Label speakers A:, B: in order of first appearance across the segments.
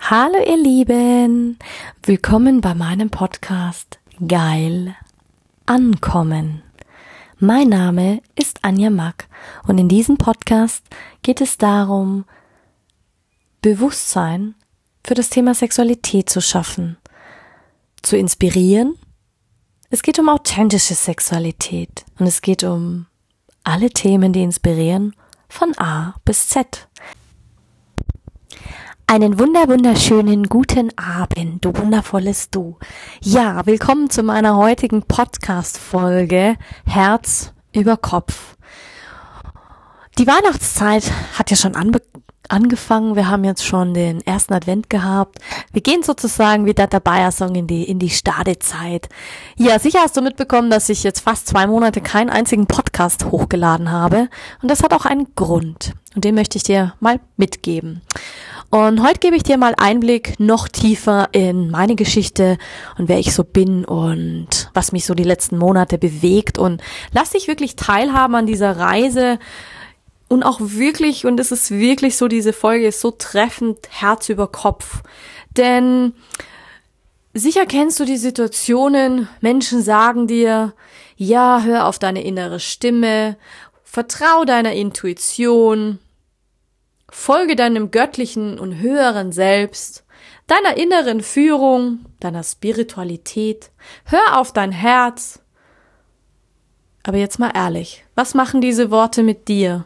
A: Hallo ihr Lieben, willkommen bei meinem Podcast Geil Ankommen. Mein Name ist Anja Mack und in diesem Podcast geht es darum, Bewusstsein für das Thema Sexualität zu schaffen, zu inspirieren. Es geht um authentische Sexualität und es geht um alle Themen, die inspirieren, von A bis Z. Einen wunderschönen guten Abend, du wundervolles Du. Ja, willkommen zu meiner heutigen Podcast-Folge Herz über Kopf. Die Weihnachtszeit hat ja schon angefangen. Wir haben jetzt schon den ersten Advent gehabt. Wir gehen sozusagen wie der Bayer-Song in die Stadezeit. Ja, sicher hast du mitbekommen, dass ich jetzt fast 2 Monate keinen einzigen Podcast hochgeladen habe. Und das hat auch einen Grund. Und den möchte ich dir mal mitgeben. Und heute gebe ich dir mal Einblick noch tiefer in meine Geschichte und wer ich so bin und was mich so die letzten Monate bewegt. Und lass dich wirklich teilhaben an dieser Reise. Und auch wirklich, und es ist wirklich so, diese Folge ist so treffend, Herz über Kopf. Denn sicher kennst du die Situationen, Menschen sagen dir, ja, hör auf deine innere Stimme, vertrau deiner Intuition, folge deinem göttlichen und höheren Selbst, deiner inneren Führung, deiner Spiritualität, hör auf dein Herz. Aber jetzt mal ehrlich, was machen diese Worte mit dir?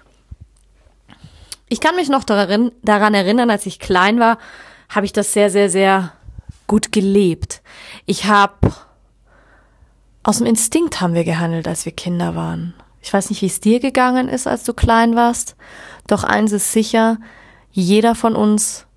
A: Ich kann mich noch daran erinnern, als ich klein war, habe ich das sehr gut gelebt. Aus dem Instinkt haben wir gehandelt, als wir Kinder waren. Ich weiß nicht, wie es dir gegangen ist, als du klein warst, doch eins ist sicher, jeder von uns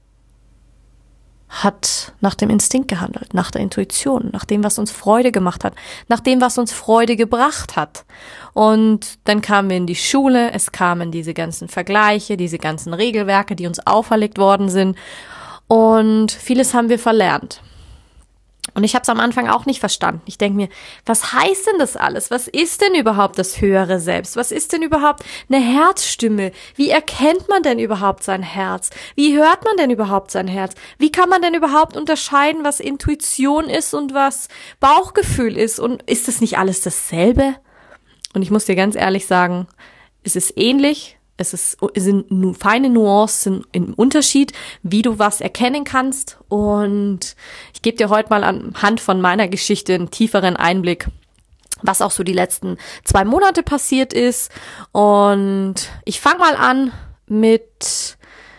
A: hat nach dem Instinkt gehandelt, nach der Intuition, nach dem, was uns Freude gemacht hat, nach dem, was uns Freude gebracht hat. Und dann kamen wir in die Schule, es kamen diese ganzen Vergleiche, diese ganzen Regelwerke, die uns auferlegt worden sind und vieles haben wir verlernt. Und ich habe es am Anfang auch nicht verstanden. Ich denke mir, was heißt denn das alles? Was ist denn überhaupt das höhere Selbst? Was ist denn überhaupt eine Herzstimme? Wie erkennt man denn überhaupt sein Herz? Wie hört man denn überhaupt sein Herz? Wie kann man denn überhaupt unterscheiden, was Intuition ist und was Bauchgefühl ist? Und ist das nicht alles dasselbe? Und ich muss dir ganz ehrlich sagen, es ist ähnlich. Es sind nur feine Nuancen im Unterschied, wie du was erkennen kannst. Und ich gebe dir heute mal anhand von meiner Geschichte einen tieferen Einblick, was auch so die letzten 2 Monate passiert ist. Und ich fange mal an mit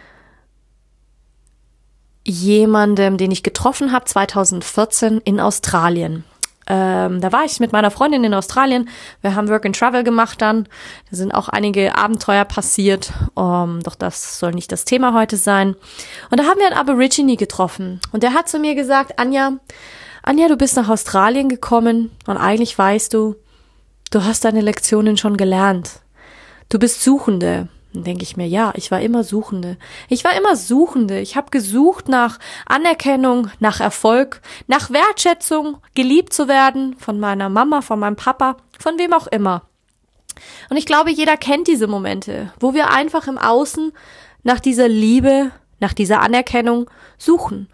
A: jemandem, den ich getroffen habe 2014 in Australien. Da war ich mit meiner Freundin in Australien. Wir haben Work and Travel gemacht dann. Da sind auch einige Abenteuer passiert. Doch das soll nicht das Thema heute sein. Und da haben wir einen Aborigine getroffen. Und der hat zu mir gesagt, Anja, du bist nach Australien gekommen und eigentlich weißt du hast deine Lektionen schon gelernt. Du bist Suchende. Dann denke ich mir, ja, ich war immer Suchende. Ich habe gesucht nach Anerkennung, nach Erfolg, nach Wertschätzung, geliebt zu werden von meiner Mama, von meinem Papa, von wem auch immer. Und ich glaube, jeder kennt diese Momente, wo wir einfach im Außen nach dieser Liebe, nach dieser Anerkennung suchen.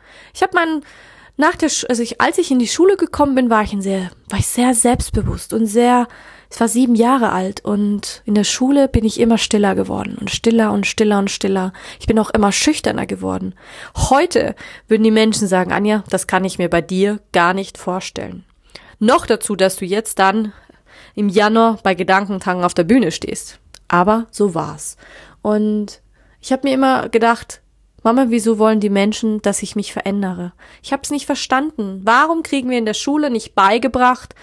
A: Als ich in die Schule gekommen bin, war ich sehr selbstbewusst und ich war 7 Jahre alt und in der Schule bin ich immer stiller geworden und stiller. Ich bin auch immer schüchterner geworden. Heute würden die Menschen sagen, Anja, das kann ich mir bei dir gar nicht vorstellen. Noch dazu, dass du jetzt dann im Januar bei Gedankentagen auf der Bühne stehst. Aber so war's. Und ich habe mir immer gedacht, Mama, wieso wollen die Menschen, dass ich mich verändere? Ich habe es nicht verstanden. Warum kriegen wir in der Schule nicht beigebracht,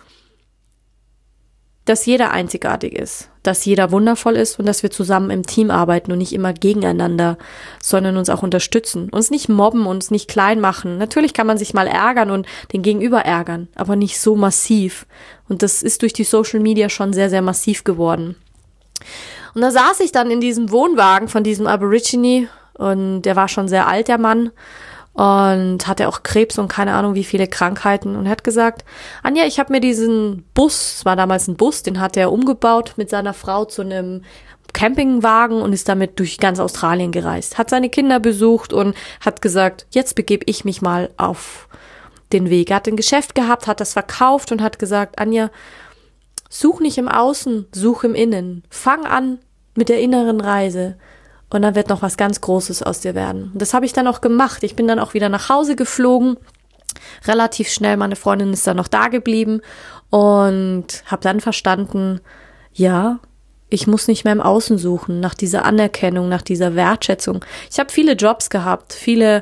A: dass jeder einzigartig ist, dass jeder wundervoll ist und dass wir zusammen im Team arbeiten und nicht immer gegeneinander, sondern uns auch unterstützen, uns nicht mobben, uns nicht klein machen. Natürlich kann man sich mal ärgern und den Gegenüber ärgern, aber nicht so massiv. Und das ist durch die Social Media schon sehr massiv geworden. Und da saß ich dann in diesem Wohnwagen von diesem Aborigine und der war schon sehr alt, der Mann. Und hatte auch Krebs und keine Ahnung wie viele Krankheiten. Und er hat gesagt, Anja, ich habe mir diesen Bus, es war damals ein Bus, den hat er umgebaut mit seiner Frau zu einem Campingwagen und ist damit durch ganz Australien gereist, hat seine Kinder besucht und hat gesagt, jetzt begebe ich mich mal auf den Weg. Er hat ein Geschäft gehabt, hat das verkauft und hat gesagt, Anja, such nicht im Außen, such im Innen. Fang an mit der inneren Reise und dann wird noch was ganz Großes aus dir werden. Und das habe ich dann auch gemacht. Ich bin dann auch wieder nach Hause geflogen, relativ schnell. Meine Freundin ist dann noch da geblieben und habe dann verstanden, ja, ich muss nicht mehr im Außen suchen, nach dieser Anerkennung, nach dieser Wertschätzung. Ich habe viele Jobs gehabt,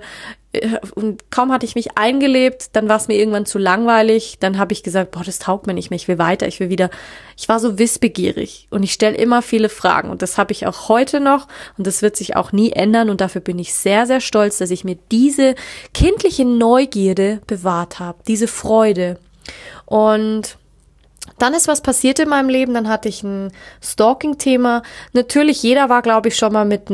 A: und kaum hatte ich mich eingelebt, dann war es mir irgendwann zu langweilig, dann habe ich gesagt, boah, das taugt mir nicht mehr, ich will weiter, ich war so wissbegierig und ich stelle immer viele Fragen und das habe ich auch heute noch und das wird sich auch nie ändern und dafür bin ich sehr, sehr stolz, dass ich mir diese kindliche Neugierde bewahrt habe, diese Freude. Und dann ist was passiert in meinem Leben, dann hatte ich ein Stalking-Thema. Natürlich, jeder war, glaube ich, schon mal mit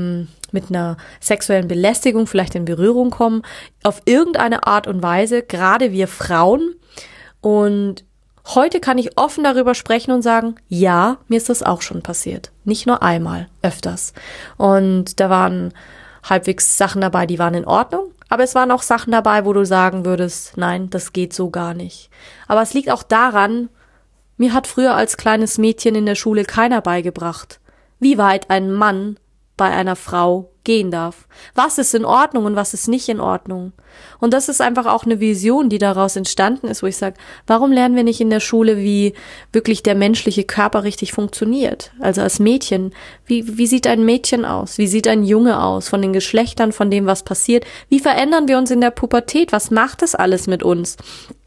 A: einer sexuellen Belästigung vielleicht in Berührung kommen, auf irgendeine Art und Weise, gerade wir Frauen. Und heute kann ich offen darüber sprechen und sagen, ja, mir ist das auch schon passiert. Nicht nur einmal, öfters. Und da waren halbwegs Sachen dabei, die waren in Ordnung. Aber es waren auch Sachen dabei, wo du sagen würdest, nein, das geht so gar nicht. Aber es liegt auch daran, mir hat früher als kleines Mädchen in der Schule keiner beigebracht, wie weit ein Mann bei einer Frau gehen darf. Was ist in Ordnung und was ist nicht in Ordnung? Und das ist einfach auch eine Vision, die daraus entstanden ist, wo ich sage, warum lernen wir nicht in der Schule, wie wirklich der menschliche Körper richtig funktioniert? Also als Mädchen, wie sieht ein Mädchen aus? Wie sieht ein Junge aus? Von den Geschlechtern, von dem, was passiert? Wie verändern wir uns in der Pubertät? Was macht das alles mit uns?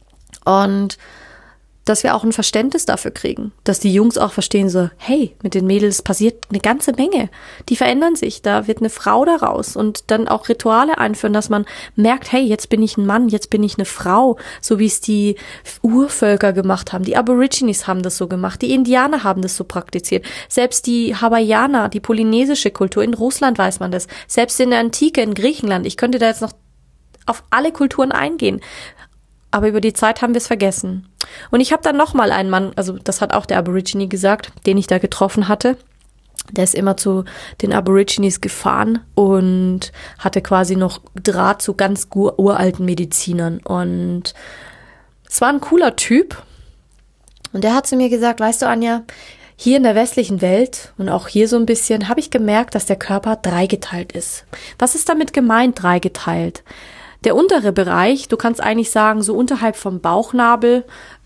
A: Und dass wir auch ein Verständnis dafür kriegen, dass die Jungs auch verstehen so, hey, mit den Mädels passiert eine ganze Menge, die verändern sich, da wird eine Frau daraus und dann auch Rituale einführen, dass man merkt, hey, jetzt bin ich ein Mann, jetzt bin ich eine Frau, so wie es die Urvölker gemacht haben, die Aborigines haben das so gemacht, die Indianer haben das so praktiziert, selbst die Hawaiianer, die polynesische Kultur, in Russland weiß man das, selbst in der Antike, in Griechenland, ich könnte da jetzt noch auf alle Kulturen eingehen, aber über die Zeit haben wir es vergessen. Und ich habe dann nochmal einen Mann, also das hat auch der Aborigine gesagt, den ich da getroffen hatte. Der ist immer zu den Aborigines gefahren und hatte quasi noch Draht zu ganz uralten Medizinern. Und es war ein cooler Typ. Und der hat zu mir gesagt, weißt du, Anja, hier in der westlichen Welt und auch hier so ein bisschen habe ich gemerkt, dass der Körper dreigeteilt ist. Was ist damit gemeint, dreigeteilt? Der untere Bereich, du kannst eigentlich sagen, so unterhalb vom Bauchnabel,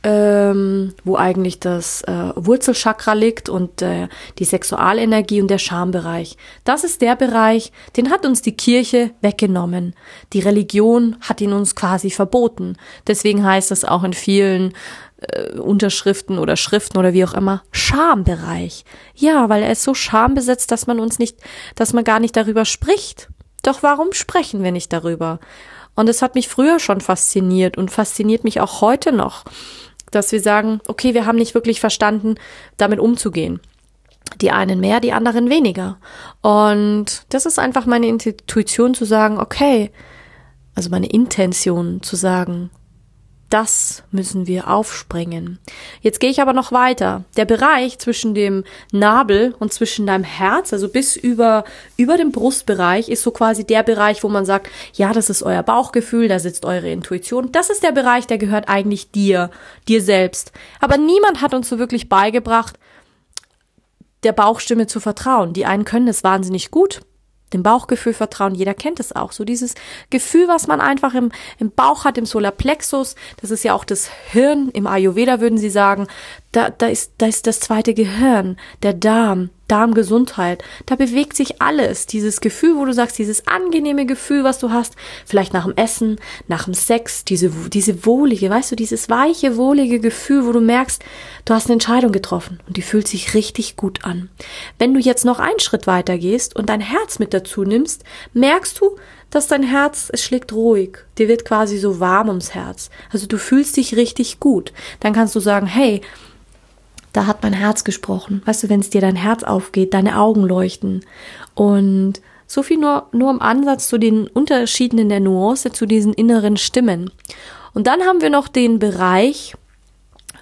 A: wo eigentlich das Wurzelchakra liegt und die Sexualenergie und der Schambereich. Das ist der Bereich, den hat uns die Kirche weggenommen. Die Religion hat ihn uns quasi verboten. Deswegen heißt es auch in vielen Unterschriften oder Schriften oder wie auch immer, Schambereich. Ja, weil er ist so schambesetzt, dass man gar nicht darüber spricht. Doch warum sprechen wir nicht darüber? Und es hat mich früher schon fasziniert und fasziniert mich auch heute noch, dass wir sagen, okay, wir haben nicht wirklich verstanden, damit umzugehen. Die einen mehr, die anderen weniger. Und das ist einfach meine Intuition zu sagen, okay, also meine Intention zu sagen, das müssen wir aufsprengen. Jetzt gehe ich aber noch weiter. Der Bereich zwischen dem Nabel und zwischen deinem Herz, also bis über dem Brustbereich, ist so quasi der Bereich, wo man sagt, ja, das ist euer Bauchgefühl, da sitzt eure Intuition. Das ist der Bereich, der gehört eigentlich dir selbst. Aber niemand hat uns so wirklich beigebracht, der Bauchstimme zu vertrauen. Die einen können es wahnsinnig gut, dem Bauchgefühl vertrauen, jeder kennt es auch. So dieses Gefühl, was man einfach im Bauch hat, im Solarplexus, das ist ja auch das Hirn, im Ayurveda würden sie sagen, da ist das zweite Gehirn, der Darmgesundheit, da bewegt sich alles. Dieses Gefühl, wo du sagst, dieses angenehme Gefühl, was du hast, vielleicht nach dem Essen, nach dem Sex, diese wohlige, weißt du, dieses weiche, wohlige Gefühl, wo du merkst, du hast eine Entscheidung getroffen und die fühlt sich richtig gut an. Wenn du jetzt noch einen Schritt weiter gehst und dein Herz mit dazu nimmst, merkst du, dass dein Herz, es schlägt ruhig. Dir wird quasi so warm ums Herz. Also du fühlst dich richtig gut. Dann kannst du sagen, hey, da hat mein Herz gesprochen. Weißt du, wenn es dir dein Herz aufgeht, deine Augen leuchten. Und so viel nur im Ansatz zu den Unterschieden in der Nuance, zu diesen inneren Stimmen. Und dann haben wir noch den Bereich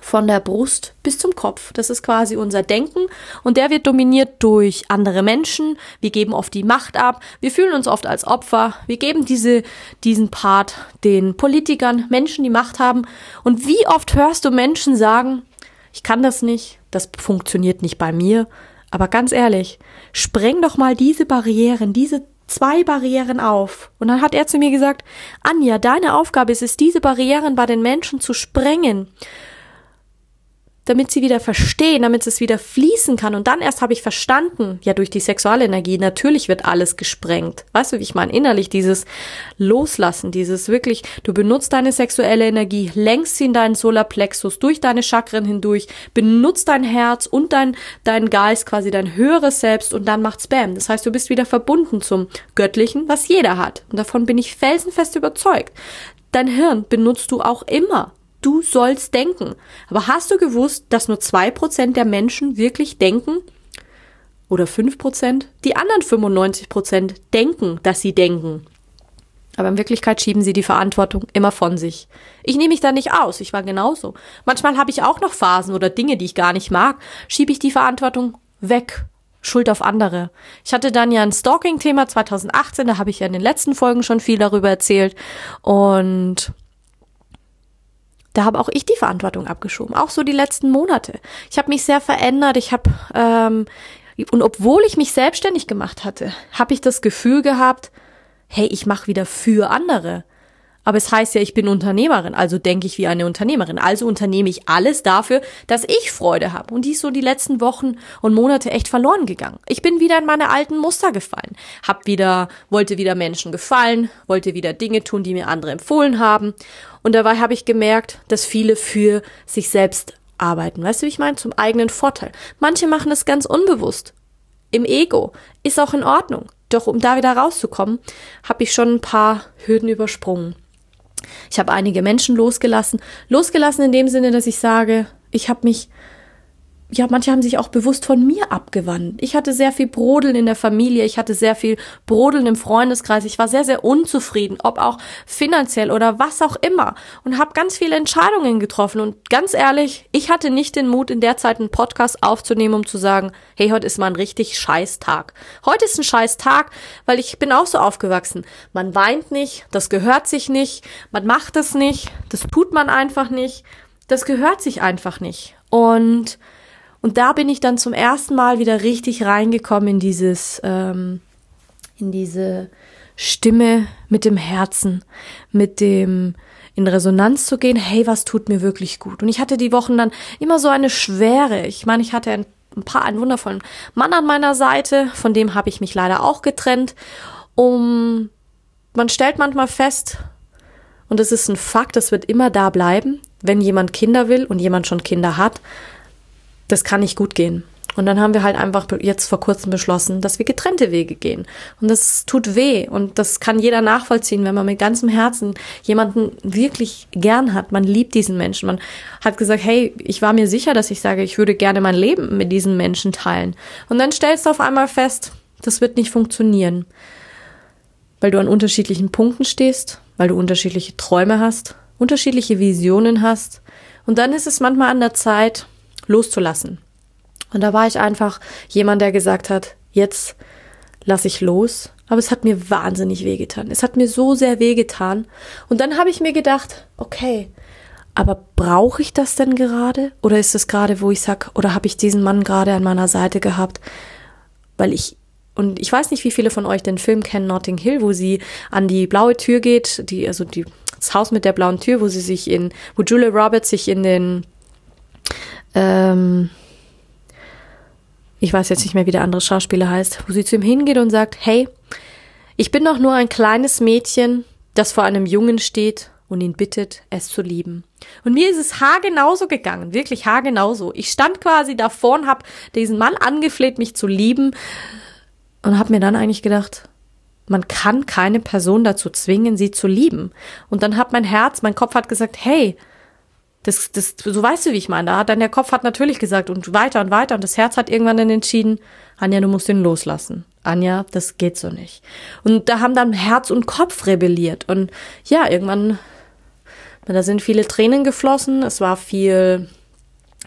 A: von der Brust bis zum Kopf. Das ist quasi unser Denken und der wird dominiert durch andere Menschen. Wir geben oft die Macht ab. Wir fühlen uns oft als Opfer. Wir geben diesen Part den Politikern, Menschen, die Macht haben. Und wie oft hörst du Menschen sagen, ich kann das nicht, das funktioniert nicht bei mir. Aber ganz ehrlich, spreng doch mal diese Barrieren, diese 2 Barrieren auf. Und dann hat er zu mir gesagt, Anja, deine Aufgabe ist es, diese Barrieren bei den Menschen zu sprengen, damit sie wieder verstehen, damit es wieder fließen kann. Und dann erst habe ich verstanden, ja, durch die Sexualenergie, natürlich wird alles gesprengt. Weißt du, wie ich meine? Innerlich dieses Loslassen, dieses wirklich, du benutzt deine sexuelle Energie, lenkst sie in deinen Solarplexus, durch deine Chakren hindurch, benutzt dein Herz und dein Geist, quasi dein höheres Selbst und dann macht's Bam. Das heißt, du bist wieder verbunden zum Göttlichen, was jeder hat. Und davon bin ich felsenfest überzeugt. Dein Hirn benutzt du auch immer. Du sollst denken. Aber hast du gewusst, dass nur 2% der Menschen wirklich denken? Oder 5%? Die anderen 95% denken, dass sie denken. Aber in Wirklichkeit schieben sie die Verantwortung immer von sich. Ich nehme mich da nicht aus, ich war genauso. Manchmal habe ich auch noch Phasen oder Dinge, die ich gar nicht mag, schiebe ich die Verantwortung weg. Schuld auf andere. Ich hatte dann ja ein Stalking-Thema 2018, da habe ich ja in den letzten Folgen schon viel darüber erzählt. Und da habe auch ich die Verantwortung abgeschoben, auch so die letzten Monate. Ich habe mich sehr verändert, und obwohl ich mich selbstständig gemacht hatte, habe ich das Gefühl gehabt, hey, ich mache wieder für andere. Aber es heißt ja, ich bin Unternehmerin, also denke ich wie eine Unternehmerin. Also unternehme ich alles dafür, dass ich Freude habe. Und die ist so die letzten Wochen und Monate echt verloren gegangen. Ich bin wieder in meine alten Muster gefallen. Wollte wieder Menschen gefallen, wollte wieder Dinge tun, die mir andere empfohlen haben. Und dabei habe ich gemerkt, dass viele für sich selbst arbeiten. Weißt du, wie ich meine? Zum eigenen Vorteil. Manche machen es ganz unbewusst. Im Ego. Ist auch in Ordnung. Doch um da wieder rauszukommen, habe ich schon ein paar Hürden übersprungen. Ich habe einige Menschen losgelassen. Losgelassen in dem Sinne, dass ich sage, manche haben sich auch bewusst von mir abgewandt. Ich hatte sehr viel Brodeln in der Familie, ich hatte sehr viel Brodeln im Freundeskreis. Ich war sehr, sehr unzufrieden, ob auch finanziell oder was auch immer. Und habe ganz viele Entscheidungen getroffen. Und ganz ehrlich, ich hatte nicht den Mut, in der Zeit einen Podcast aufzunehmen, um zu sagen, hey, heute ist mal ein richtig scheiß Tag. Heute ist ein scheiß Tag, weil ich bin auch so aufgewachsen. Man weint nicht, das gehört sich nicht, man macht es nicht, das tut man einfach nicht, das gehört sich einfach nicht. Und da bin ich dann zum ersten Mal wieder richtig reingekommen in diese Stimme mit dem Herzen, in Resonanz zu gehen, hey, was tut mir wirklich gut? Und ich hatte die Wochen dann immer so eine Schwere. Ich meine, ich hatte einen wundervollen Mann an meiner Seite, von dem habe ich mich leider auch getrennt. Man stellt manchmal fest, und das ist ein Fakt, das wird immer da bleiben, wenn jemand Kinder will und jemand schon Kinder hat, das kann nicht gut gehen. Und dann haben wir halt einfach jetzt vor kurzem beschlossen, dass wir getrennte Wege gehen. Und das tut weh. Und das kann jeder nachvollziehen, wenn man mit ganzem Herzen jemanden wirklich gern hat. Man liebt diesen Menschen. Man hat gesagt, hey, ich war mir sicher, dass ich sage, ich würde gerne mein Leben mit diesen Menschen teilen. Und dann stellst du auf einmal fest, das wird nicht funktionieren. Weil du an unterschiedlichen Punkten stehst, weil du unterschiedliche Träume hast, unterschiedliche Visionen hast. Und dann ist es manchmal an der Zeit, loszulassen. Und da war ich einfach jemand, der gesagt hat, jetzt lasse ich los. Aber es hat mir wahnsinnig wehgetan. Es hat mir so sehr wehgetan. Und dann habe ich mir gedacht, okay, aber brauche ich das denn gerade? Oder ist es gerade, wo ich sage, oder habe ich diesen Mann gerade an meiner Seite gehabt? Und ich weiß nicht, wie viele von euch den Film kennen, Notting Hill, wo sie an die blaue Tür geht, das Haus mit der blauen Tür, wo Julia Roberts sich in den ich weiß jetzt nicht mehr, wie der andere Schauspieler heißt, wo sie zu ihm hingeht und sagt, hey, ich bin doch nur ein kleines Mädchen, das vor einem Jungen steht und ihn bittet, es zu lieben. Und mir ist es haargenauso gegangen, wirklich haargenauso. Ich stand quasi davor und habe diesen Mann angefleht, mich zu lieben und habe mir dann eigentlich gedacht, man kann keine Person dazu zwingen, sie zu lieben. Und dann hat mein Kopf hat gesagt, hey, so weißt du, wie ich meine. Der Kopf hat natürlich gesagt und weiter und weiter und das Herz hat irgendwann dann entschieden, Anja, du musst ihn loslassen. Anja, das geht so nicht. Und da haben dann Herz und Kopf rebelliert und ja, irgendwann, da sind viele Tränen geflossen, es war viel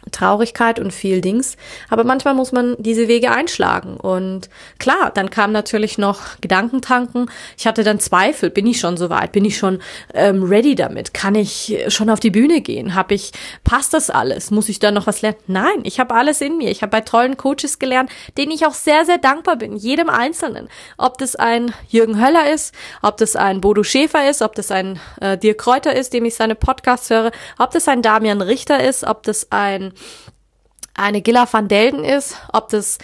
A: Traurigkeit und viel Dings. Aber manchmal muss man diese Wege einschlagen. Und klar, dann kam natürlich noch Gedankentanken. Ich hatte dann Zweifel. Bin ich schon soweit? Bin ich schon ready damit? Kann ich schon auf die Bühne gehen? Passt das alles? Muss ich da noch was lernen? Nein, ich habe alles in mir. Ich habe bei tollen Coaches gelernt, denen ich auch sehr, sehr dankbar bin. Jedem Einzelnen. Ob das ein Jürgen Höller ist, ob das ein Bodo Schäfer ist, ob das ein Dirk Kräuter ist, dem ich seine Podcasts höre, ob das ein Damian Richter ist, ob das eine Gilla van Delden ist, ob das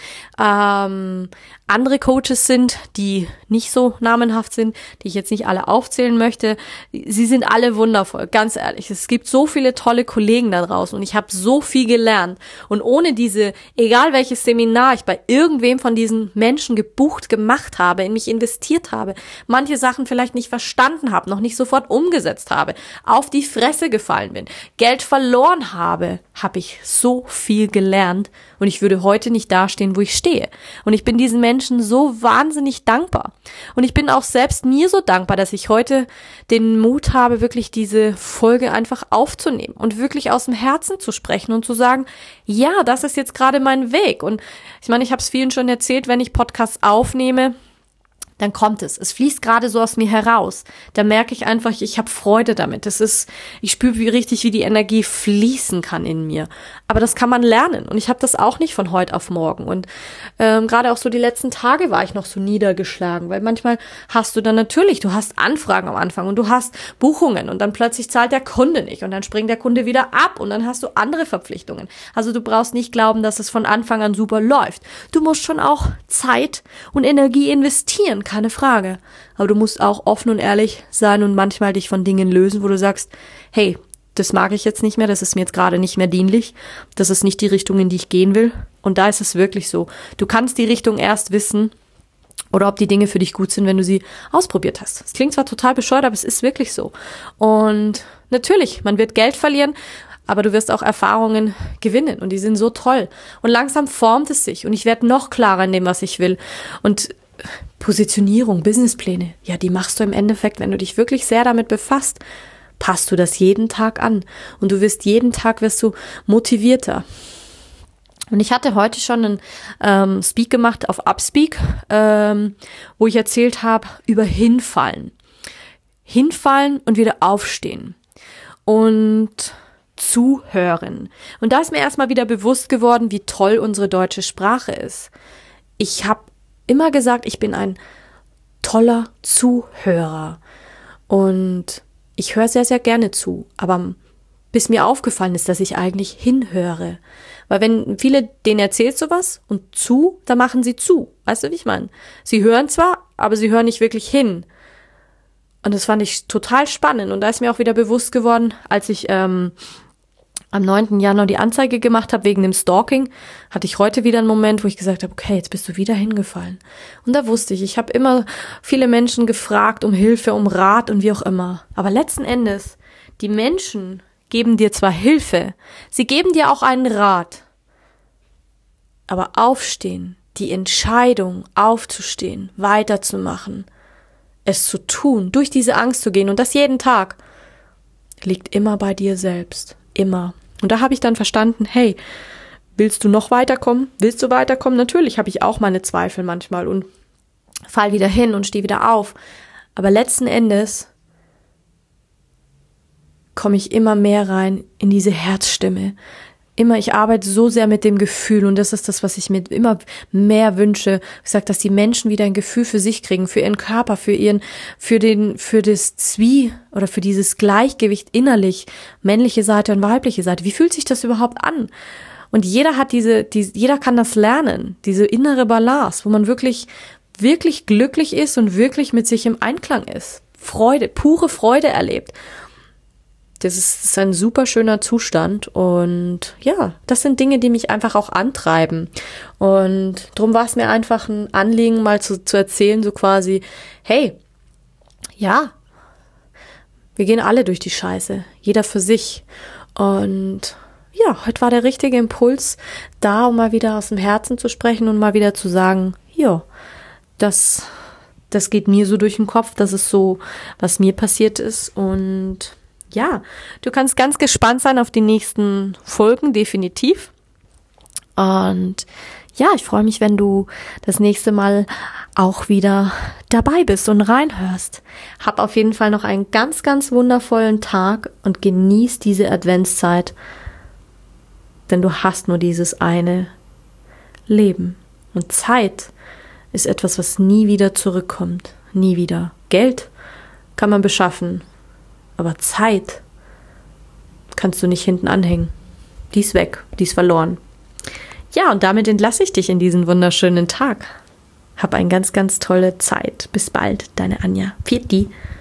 A: andere Coaches sind, die nicht so namenhaft sind, die ich jetzt nicht alle aufzählen möchte. Sie sind alle wundervoll, ganz ehrlich. Es gibt so viele tolle Kollegen da draußen und ich habe so viel gelernt. Und ohne egal welches Seminar ich bei irgendwem von diesen Menschen gebucht, gemacht habe, in mich investiert habe, manche Sachen vielleicht nicht verstanden habe, noch nicht sofort umgesetzt habe, auf die Fresse gefallen bin, Geld verloren habe ich so viel gelernt und ich würde heute nicht dastehen, wo ich stehe. Und ich bin diesen Menschen so wahnsinnig dankbar. Und ich bin auch selbst mir so dankbar, dass ich heute den Mut habe, wirklich diese Folge einfach aufzunehmen und wirklich aus dem Herzen zu sprechen und zu sagen, ja, das ist jetzt gerade mein Weg. Und ich meine, ich habe es vielen schon erzählt, wenn ich Podcasts aufnehme, dann kommt es. Es fließt gerade so aus mir heraus. Da merke ich einfach, ich habe Freude damit. Ich spüre wie die Energie fließen kann in mir. Aber das kann man lernen. Und ich habe das auch nicht von heute auf morgen. Und gerade auch so die letzten Tage war ich noch so niedergeschlagen, weil manchmal hast du hast Anfragen am Anfang und du hast Buchungen und dann plötzlich zahlt der Kunde nicht und dann springt der Kunde wieder ab und dann hast du andere Verpflichtungen. Also du brauchst nicht glauben, dass es von Anfang an super läuft. Du musst schon auch Zeit und Energie investieren, keine Frage. Aber du musst auch offen und ehrlich sein und manchmal dich von Dingen lösen, wo du sagst, hey, das mag ich jetzt nicht mehr, das ist mir jetzt gerade nicht mehr dienlich, das ist nicht die Richtung, in die ich gehen will. Und da ist es wirklich so. Du kannst die Richtung erst wissen oder ob die Dinge für dich gut sind, wenn du sie ausprobiert hast. Es klingt zwar total bescheuert, aber es ist wirklich so. Und natürlich, man wird Geld verlieren, aber du wirst auch Erfahrungen gewinnen und die sind so toll. Und langsam formt es sich und ich werde noch klarer in dem, was ich will. Und Positionierung, Businesspläne, ja, die machst du im Endeffekt, wenn du dich wirklich sehr damit befasst, passt du das jeden Tag an und jeden Tag wirst du motivierter. Und ich hatte heute schon einen Speak gemacht auf Upspeak, wo ich erzählt habe über Hinfallen. Hinfallen und wieder aufstehen und zuhören. Und da ist mir erstmal wieder bewusst geworden, wie toll unsere deutsche Sprache ist. Ich habe immer gesagt, ich bin ein toller Zuhörer und ich höre sehr, sehr gerne zu, aber bis mir aufgefallen ist, dass ich eigentlich hinhöre. Weil wenn viele, denen erzählst sowas und da machen sie zu. Weißt du, wie ich meine? Sie hören zwar, aber sie hören nicht wirklich hin. Und das fand ich total spannend und da ist mir auch wieder bewusst geworden, als ich am 9. Januar die Anzeige gemacht habe wegen dem Stalking, hatte ich heute wieder einen Moment, wo ich gesagt habe, okay, jetzt bist du wieder hingefallen. Und da wusste ich habe immer viele Menschen gefragt um Hilfe, um Rat und wie auch immer. Aber letzten Endes, die Menschen geben dir zwar Hilfe, sie geben dir auch einen Rat. Aber aufstehen, die Entscheidung aufzustehen, weiterzumachen, es zu tun, durch diese Angst zu gehen und das jeden Tag, liegt immer bei dir selbst. Immer. Und da habe ich dann verstanden, hey, willst du noch weiterkommen? Willst du weiterkommen? Natürlich habe ich auch meine Zweifel manchmal und fall wieder hin und stehe wieder auf. Aber letzten Endes komme ich immer mehr rein in diese Herzstimme. Ich arbeite so sehr mit dem Gefühl und das ist das, was ich mir immer mehr wünsche. Ich sage, dass die Menschen wieder ein Gefühl für sich kriegen, für ihren Körper, für dieses Gleichgewicht innerlich, männliche Seite und weibliche Seite. Wie fühlt sich das überhaupt an? Und jeder hat jeder kann das lernen, diese innere Balance, wo man wirklich, wirklich glücklich ist und wirklich mit sich im Einklang ist. Freude, pure Freude erlebt. Das ist ein super schöner Zustand und ja, das sind Dinge, die mich einfach auch antreiben und darum war es mir einfach ein Anliegen, mal zu erzählen, so quasi, hey, ja, wir gehen alle durch die Scheiße, jeder für sich und ja, heute war der richtige Impuls da, um mal wieder aus dem Herzen zu sprechen und mal wieder zu sagen, ja, das geht mir so durch den Kopf, das ist so, was mir passiert ist und ja, du kannst ganz gespannt sein auf die nächsten Folgen, definitiv. Und ja, ich freue mich, wenn du das nächste Mal auch wieder dabei bist und reinhörst. Hab auf jeden Fall noch einen ganz, ganz wundervollen Tag und genieß diese Adventszeit, denn du hast nur dieses eine Leben. Und Zeit ist etwas, was nie wieder zurückkommt. Nie wieder. Geld kann man beschaffen, aber Zeit kannst du nicht hinten anhängen. Die ist weg, die ist verloren. Ja, und damit entlasse ich dich in diesen wunderschönen Tag. Hab eine ganz, ganz tolle Zeit. Bis bald, deine Anja. Pfiat die.